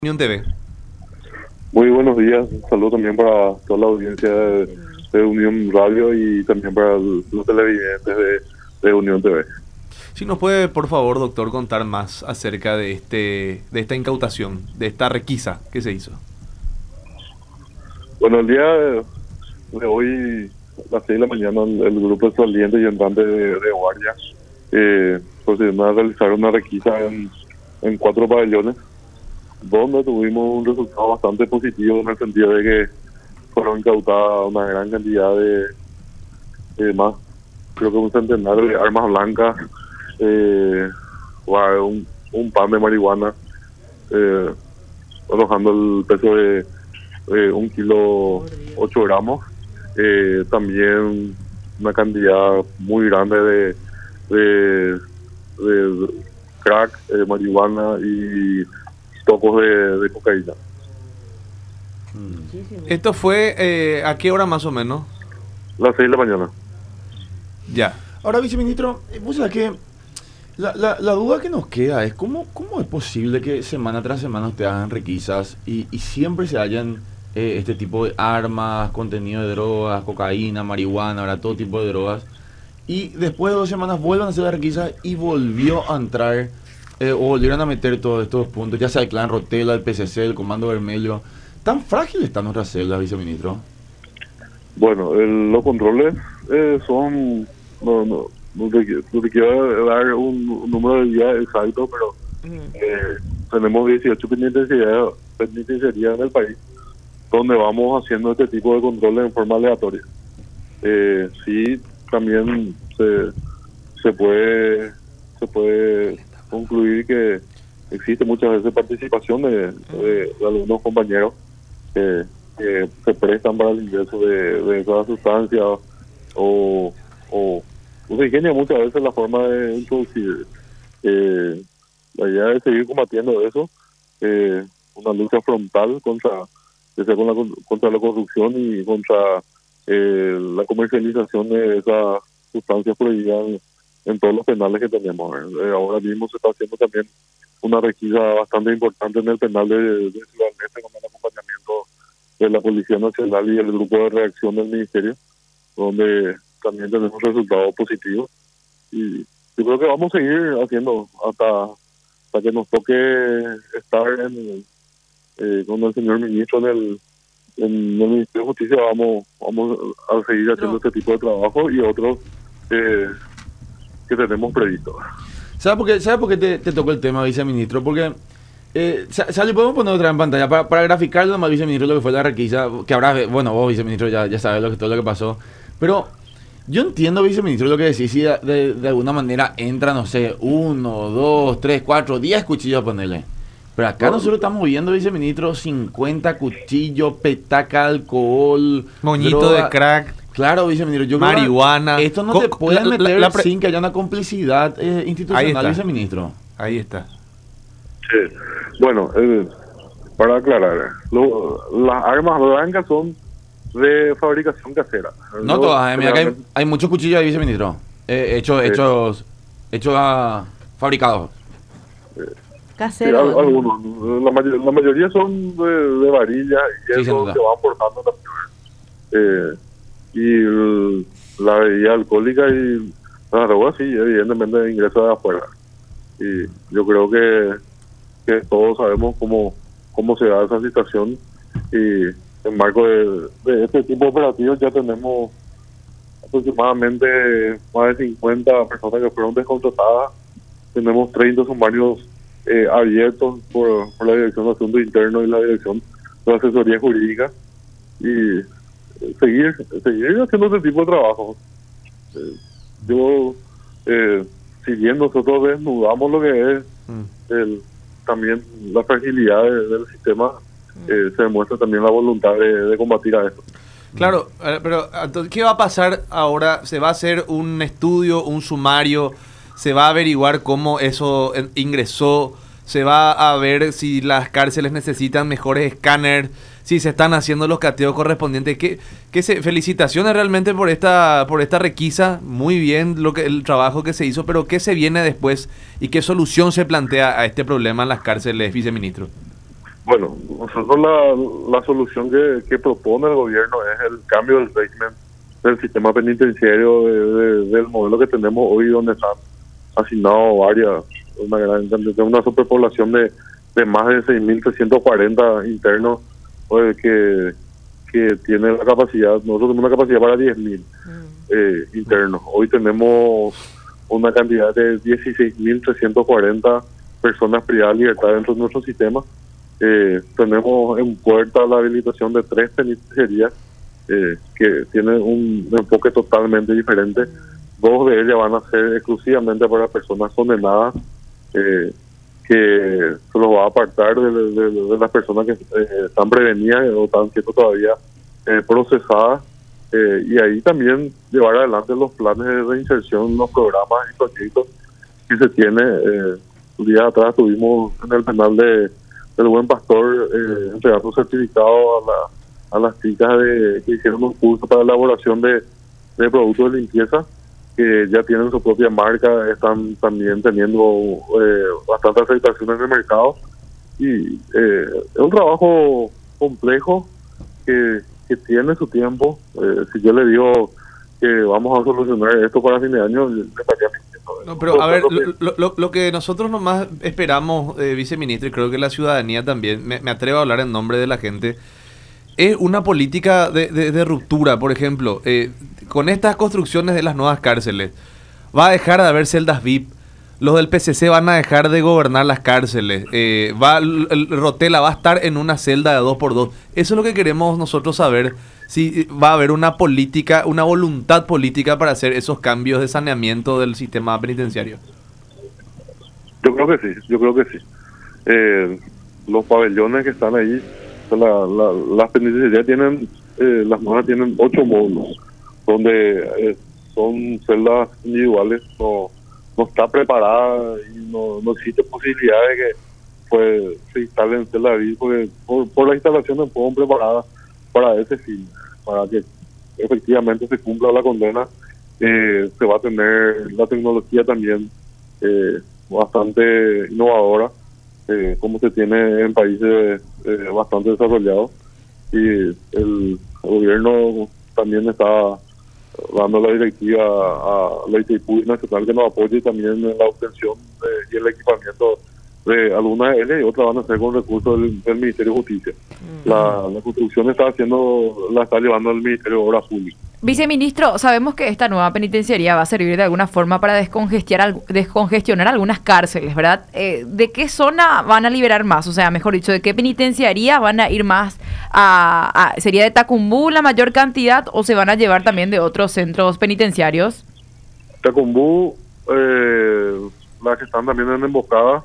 Unión TV. Muy buenos días, un saludo también para toda la audiencia de Unión Radio y también para los televidentes de Unión TV. Si nos puede, por favor, doctor, contar más acerca de esta incautación, de esta requisa que se hizo. Bueno, el día de hoy, a las 6 de la mañana, el grupo de salientes y entrantes de guardia procedieron a realizar una requisa en 4 pabellones, donde tuvimos un resultado bastante positivo en el sentido de que fueron incautadas una gran cantidad más, creo que un centenar de armas blancas, un pan de marihuana, arrojando el peso de 1 kilo 8 gramos, también una cantidad muy grande de crack, marihuana y tocos de cocaína. ¿Esto fue a qué hora más o menos? Las 6 de la mañana. Ya. Ahora, viceministro, vos sabés que la duda que nos queda es cómo es posible que semana tras semana ustedes hagan requisas y siempre se hallan este tipo de armas, contenido de drogas, cocaína, marihuana, ahora todo tipo de drogas, y después de 2 semanas vuelvan a hacer la requisa y volvió a entrar o volvieron a meter todos estos puntos, ya sea el Clan Rotela, el PCC, el Comando Vermelho? ¿Tan frágiles están nuestras celdas, viceministro? Bueno, los controles son... No te quiero dar un número de días exacto, pero tenemos 18 penitenciarías en el país donde vamos haciendo este tipo de controles en forma aleatoria. Sí, también se puede concluir que existe muchas veces participación de algunos compañeros que se prestan para el ingreso de esas sustancias o se ingenia muchas veces la forma de introducir. La idea es seguir combatiendo eso, una lucha frontal contra la corrupción y contra la comercialización de esas sustancias prohibidas en todos los penales que tenemos. Ahora mismo se está haciendo también una requisa bastante importante en el penal de Ciudad Este con el acompañamiento de la Policía Nacional y el grupo de reacción del Ministerio, donde también tenemos resultados positivos. Y yo creo que vamos a seguir haciendo hasta que nos toque estar con el señor ministro en el Ministerio de Justicia. Vamos a seguir haciendo este tipo de trabajo y otros que tenemos previsto. ¿Sabe por qué te tocó el tema, viceministro? Porque Sally, podemos poner otra en pantalla para graficarlo más, viceministro, lo que fue la requisa, que habrá, bueno, vos, viceministro, ya sabes todo lo que pasó, pero yo entiendo, viceministro, lo que decís, si de alguna manera entra, no sé, 1, 2, 3, 4, 10 cuchillos a ponerle. Pero acá nosotros estamos viendo, viceministro, 50 cuchillos, petaca, alcohol, Moñito droga. de crack. Claro, viceministro, yo marihuana. creo que esto no se puede meter sin que haya una complicidad institucional, viceministro. Ahí está. Sí. Bueno, para aclarar, las armas blancas son de fabricación casera. No todas, mira que hay muchos cuchillos ahí, viceministro, hechos fabricados. Casero. Algunos, la mayoría son de varilla y Sí, eso se va aportando también. Y la bebida alcohólica y la droga, sí, evidentemente ingresa de afuera. Y yo creo que todos sabemos cómo se da esa situación, y en marco de este tipo de operativos ya tenemos aproximadamente más de 50 personas que fueron descontratadas. Tenemos 30 sumarios abiertos por la Dirección de Asuntos Internos y la Dirección de Asesoría Jurídica, y seguir haciendo este tipo de trabajo. Si bien nosotros desnudamos lo que es también la fragilidad del sistema, se demuestra también la voluntad de combatir a esto. Claro, pero entonces, ¿qué va a pasar ahora? ¿Se va a hacer un estudio, un sumario? ¿Se va a averiguar cómo eso ingresó? ¿Se va a ver si las cárceles necesitan mejores escáneres? ¿Si se están haciendo los cateos correspondientes? Felicitaciones realmente por esta requisa. Muy bien el trabajo que se hizo, pero ¿qué se viene después y qué solución se plantea a este problema en las cárceles, viceministro? Bueno, nosotros la solución que propone el gobierno es el cambio del régimen del sistema penitenciario del modelo que tenemos hoy, donde están asignados una superpoblación de más de 6.340 internos, que tiene la capacidad. Nosotros tenemos una capacidad para 10.000 internos. Hoy tenemos una cantidad de 16.340 personas privadas de libertad dentro de nuestro sistema. Tenemos en puerta la habilitación de 3 penitenciarías que tienen un enfoque totalmente diferente. 2 de ellas van a ser exclusivamente para personas condenadas, que se los va a apartar de las personas que están prevenidas o están siendo todavía procesadas, y ahí también llevar adelante los planes de reinserción, los programas y proyectos que se tiene. Días atrás estuvimos en el penal del Buen Pastor entregando certificados a las chicas que hicieron un curso para elaboración de productos de limpieza, que ya tienen su propia marca, están también teniendo bastantes aceptaciones en el mercado, y es un trabajo complejo que tiene su tiempo. Si yo le digo que vamos a solucionar esto para fin de año, le estaría mintiendo. No, pero a ver, lo que nosotros nomás esperamos, viceministro, y creo que la ciudadanía también, me atrevo a hablar en nombre de la gente, es una política de ruptura. Por ejemplo, con estas construcciones de las nuevas cárceles, va a dejar de haber celdas VIP, los del PCC van a dejar de gobernar las cárceles, el Rotela va a estar en una celda de 2x2. Eso es lo que queremos nosotros saber, si va a haber una política, una voluntad política para hacer esos cambios de saneamiento del sistema penitenciario. Yo creo que sí. Los pabellones que están ahí, las penitenciarías tienen, las nuevas tienen 8 módulos, donde son celdas individuales. No está preparada y no existe posibilidad de que se instalen celdas VIP, porque por la instalación no fueron preparadas para ese fin, para que efectivamente se cumpla la condena. Se va a tener la tecnología también bastante innovadora, como se tiene en países bastante desarrollados, y el gobierno también está dando la directiva a la ITIPU Nacional que nos apoye también en la obtención y el equipamiento de algunas de ellas, y otras van a ser con recursos del Ministerio de Justicia. La construcción la está llevando el Ministerio de Obras Públicas. Viceministro, sabemos que esta nueva penitenciaría va a servir de alguna forma para descongestionar algunas cárceles, ¿verdad? ¿De qué zona van a liberar más? O sea, mejor dicho, ¿de qué penitenciaría van a ir más? ¿Sería de Tacumbú la mayor cantidad o se van a llevar también de otros centros penitenciarios? Tacumbú, las que están también en Emboscada,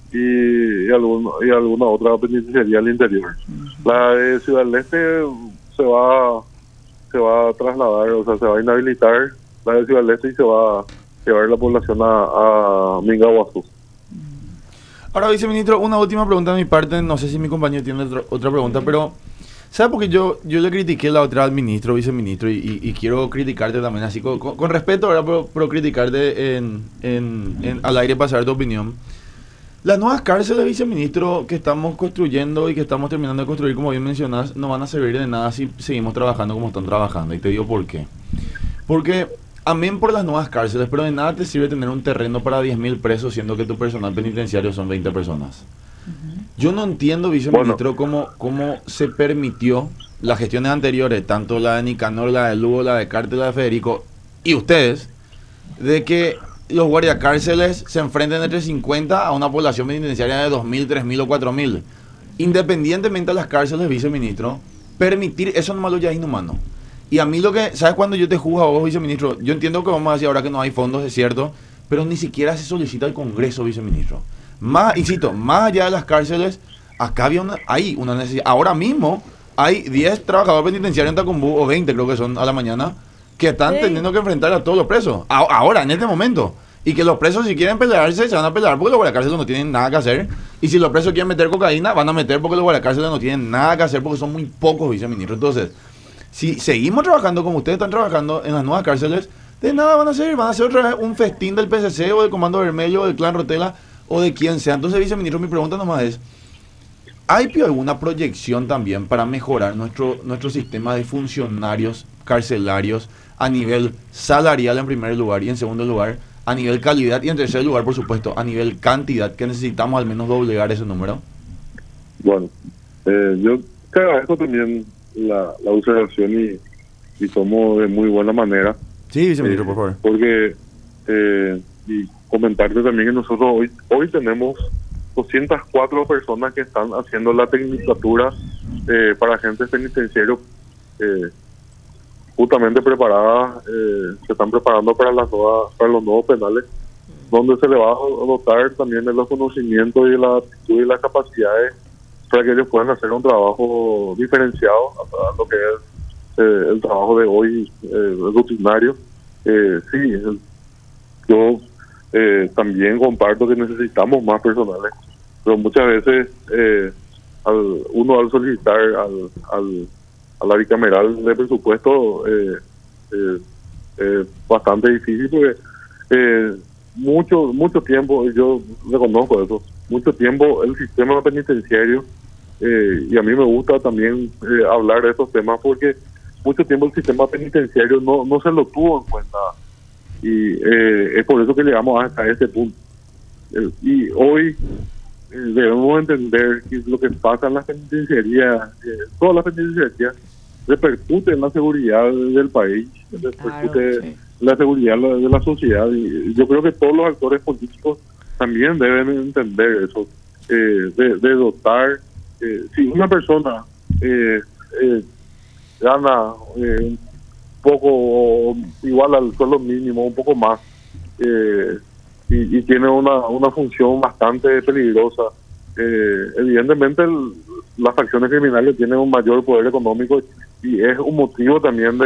y alguna otra penitenciaría al interior. La de Ciudad del Este se va a trasladar, o sea, se va a inhabilitar la de Ciudad del Este y se va a llevar la población a Mingaguazú. Ahora, viceministro, una última pregunta de mi parte. No sé si mi compañero tiene otra pregunta, pero ¿sabe? Porque yo le critiqué la otra al ministro, viceministro, y quiero criticarte también, así con respeto, ¿verdad? Pero criticarte al aire para saber tu opinión. Las nuevas cárceles, viceministro, que estamos construyendo y que estamos terminando de construir, como bien mencionás, no van a servir de nada si seguimos trabajando como están trabajando. Y te digo por qué. Porque, amén por las nuevas cárceles, pero de nada te sirve tener un terreno para 10.000 presos, siendo que tu personal penitenciario son 20 personas. Yo no entiendo, viceministro, cómo se permitió las gestiones anteriores, tanto la de Nicanor, la de Lugo, la de Cártel, la de Federico, y ustedes, de que los guardiacárceles se enfrenten entre 50 a una población penitenciaria de 2.000, 3.000 o 4.000. Independientemente de las cárceles, viceministro, permitir eso nomás lo ya es inhumano. Y a mí ¿sabes cuando yo te juzgo a vos, viceministro? Yo entiendo que vamos a decir ahora que no hay fondos, es cierto, pero ni siquiera se solicita al Congreso, viceministro. Insisto, más allá de las cárceles, acá hay una necesidad. Ahora mismo hay 10 trabajadores penitenciarios en Tacumbú, o 20 creo que son a la mañana, que están teniendo que enfrentar a todos los presos, ahora, en este momento. Y que los presos, si quieren pelearse, se van a pelear porque los guardacárceles no tienen nada que hacer. Y si los presos quieren meter cocaína, van a meter porque los guardacárceles no tienen nada que hacer porque son muy pocos, viceministro. Entonces, si seguimos trabajando como ustedes están trabajando en las nuevas cárceles, de nada van a hacer otra vez un festín del PCC o del Comando Vermelho o del Clan Rotela o de quien sea. Entonces, viceministro, mi pregunta nomás es, ¿Hay alguna proyección también para mejorar nuestro sistema de funcionarios carcelarios a nivel salarial en primer lugar y en segundo lugar a nivel calidad y en tercer lugar, por supuesto, a nivel cantidad, que necesitamos al menos doblegar ese número? Bueno, yo te agradezco también la observación y tomo de muy buena manera. Sí, viceministro, por favor. Porque, y comentarte también que nosotros hoy tenemos 204 personas que están haciendo la tecnicatura para agentes penitenciarios, justamente preparadas, se están preparando para los nuevos penales, donde se le va a dotar también de los conocimientos y de la aptitud y las capacidades para que ellos puedan hacer un trabajo diferenciado a lo que es el trabajo de hoy, rutinario. Sí, yo también comparto que necesitamos más personales, pero muchas veces uno al solicitar a la bicameral de presupuesto bastante difícil porque mucho tiempo, yo reconozco eso, mucho tiempo el sistema penitenciario, y a mí me gusta también hablar de estos temas porque mucho tiempo el sistema penitenciario no se lo tuvo en cuenta, y es por eso que llegamos hasta este punto. Y hoy debemos entender que lo que pasa en las penitenciarías, todas las penitenciarías, repercute en la seguridad del país, repercute en la seguridad de la sociedad, y yo creo que todos los actores políticos también deben entender eso, de dotar. Si una persona gana un poco o igual al sueldo mínimo, un poco más, y tiene una función bastante peligrosa, evidentemente las facciones criminales tienen un mayor poder económico y es un motivo también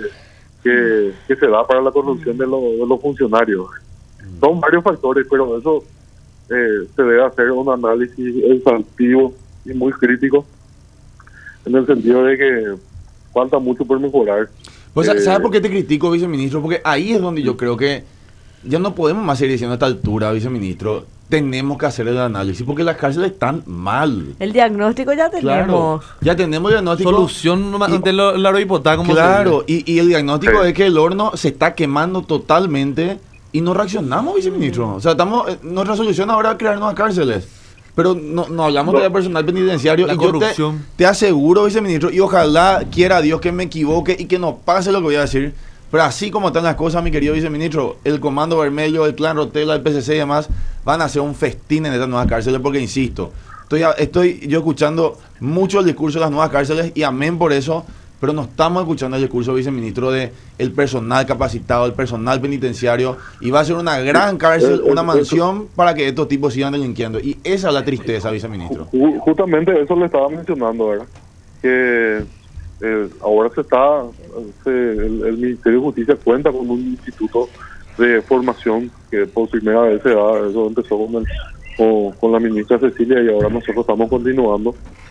que se da para la corrupción de los funcionarios. Son varios factores, pero eso se debe hacer un análisis exhaustivo y muy crítico, en el sentido de que falta mucho por mejorar. Pues, ¿sabes por qué te critico, viceministro? Porque ahí es donde yo creo que ya no podemos más seguir diciendo a esta altura, viceministro, tenemos que hacer el análisis, porque las cárceles están mal. El diagnóstico ya tenemos. Claro, ya tenemos el diagnóstico. Solución ante la hipoteca. Claro, y el diagnóstico es que el horno se está quemando totalmente y no reaccionamos, viceministro. O sea, nuestra solución ahora es crear nuevas cárceles. Pero no hablamos de personal penitenciario. La y corrupción. Yo te aseguro, viceministro, y ojalá quiera Dios que me equivoque y que no pase lo que voy a decir. Pero así como están las cosas, mi querido viceministro, el Comando Vermelho, el Clan Rotela, el PCC y demás van a hacer un festín en estas nuevas cárceles, porque insisto, estoy yo escuchando mucho el discurso de las nuevas cárceles y amén por eso, pero no estamos escuchando el discurso, viceministro, de el personal capacitado, el personal penitenciario, y va a ser una gran cárcel, una mansión para que estos tipos sigan delinquiendo. Y esa es la tristeza, viceministro. Justamente eso le estaba mencionando, ¿verdad? Que ahora el Ministerio de Justicia cuenta con un instituto de formación que por primera vez se da. Eso empezó con la ministra Cecilia y ahora nosotros estamos continuando.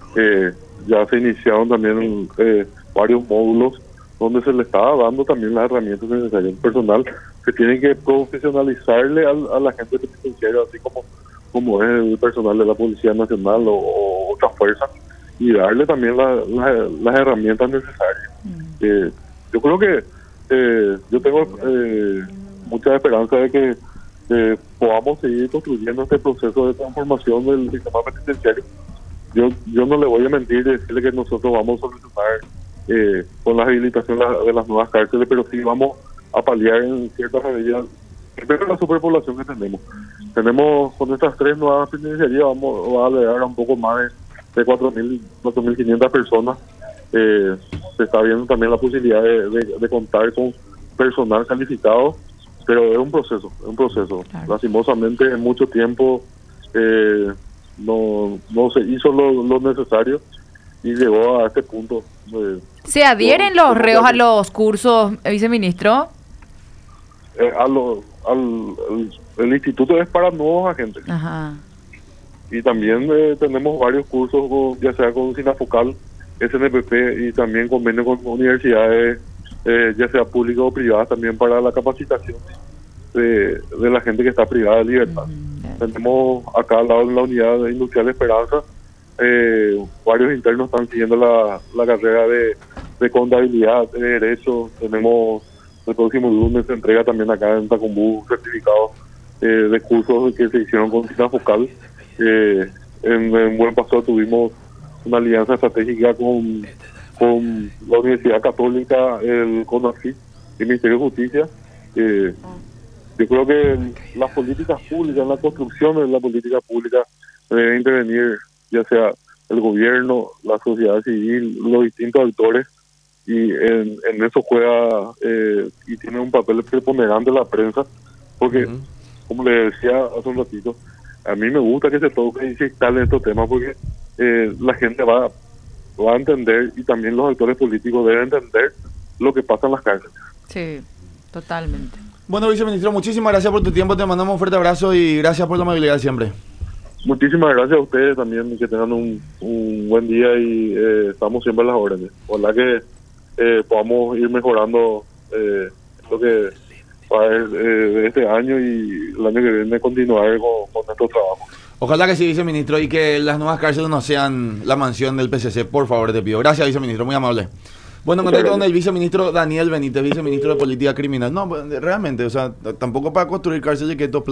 Ya se iniciaron también varios módulos donde se le estaba dando también las herramientas necesarias. El personal se tiene que profesionalizarle a la gente penitenciaria, así como es el personal de la Policía Nacional o otras fuerzas, y darle también las herramientas necesarias. Yo creo que yo tengo mucha esperanza de que podamos seguir construyendo este proceso de transformación del sistema penitenciario. Yo no le voy a mentir y decirle que nosotros vamos a solucionar con la habilitación de las nuevas cárceles, pero sí vamos a paliar en ciertas medidas primero la superpoblación que tenemos con estas 3 nuevas penitenciarías. Vamos a llegar a un poco más de 4.500 personas. Se está viendo también la posibilidad de contar con personal calificado, pero es un proceso. Claro. Lastimosamente en mucho tiempo no se hizo lo necesario y llegó a este punto. ¿Se adhieren los reos a los cursos, viceministro? El instituto es para nuevos agentes. Ajá. Y también tenemos varios cursos, ya sea con Sinafocal, SNPP, y también convenio con universidades, ya sea públicas o privadas, también para la capacitación de la gente que está privada de libertad. Tenemos acá al lado de la unidad industrial Esperanza varios internos están siguiendo la carrera de contabilidad, de derecho. Tenemos el próximo lunes se entrega también acá en Tacumbú certificados de cursos que se hicieron con cita focal. En Buen Pastor tuvimos una alianza estratégica con la Universidad Católica, el CONACYT y el Ministerio de Justicia. Yo creo que las políticas públicas, la construcción de la política pública debe intervenir ya sea el gobierno, la sociedad civil, los distintos actores, y en eso juega y tiene un papel preponderante la prensa, porque como le decía hace un ratito, a mí me gusta que se toque y se instalen estos temas, porque la gente va a entender, y también los actores políticos deben entender lo que pasa en las cárceles. Sí, totalmente. Bueno, viceministro, muchísimas gracias por tu tiempo, te mandamos un fuerte abrazo y gracias por la amabilidad siempre. Muchísimas gracias a ustedes también, que tengan un buen día, y estamos siempre a las órdenes. Ojalá que podamos ir mejorando lo que va a haber de este año, y el año que viene continuar con nuestro trabajo. Ojalá que sí, viceministro, y que las nuevas cárceles no sean la mansión del PCC, por favor, te pido. Gracias, viceministro, muy amable. Bueno, contacto con el viceministro Daniel Benítez, viceministro de Política Criminal. No, realmente, o sea, tampoco para construir cárceles que estos